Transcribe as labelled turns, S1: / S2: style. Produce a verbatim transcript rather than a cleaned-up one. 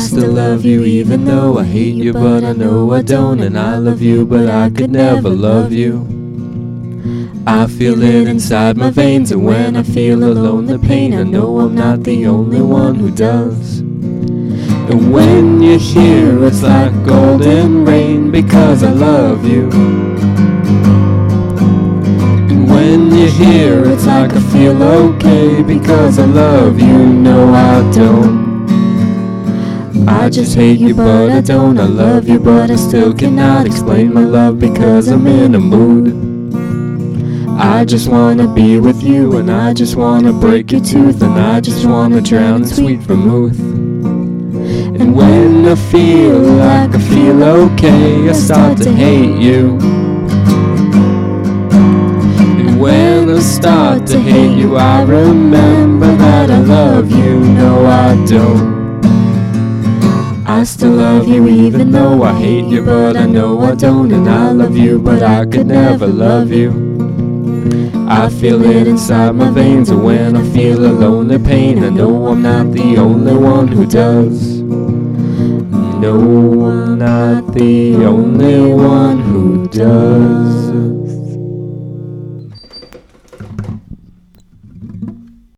S1: still love you even though I hate you, but I know I don't. And I love you, but I could never love you. I feel it inside my veins, and when I feel alone the pain, I know I'm not the only one who does. And when you're here it's like golden rain, because I love you. And when you're here it's like I feel okay, because I love you. No, I don't. I just hate you but I don't. I love you but I still cannot explain my love, because I'm in a mood. I just wanna be with you, and I just wanna break your tooth, and I just wanna drown in sweet vermouth. And when I feel like I feel okay, I start to hate you. And when I start to hate you, I remember that I love you. No, I don't. I still love you even though I hate you, but I know I don't. And I love you, but I could never love you. I feel it inside my veins, and when I feel a lonely pain, I know I'm not the only one who does. No, I'm not the only one who does.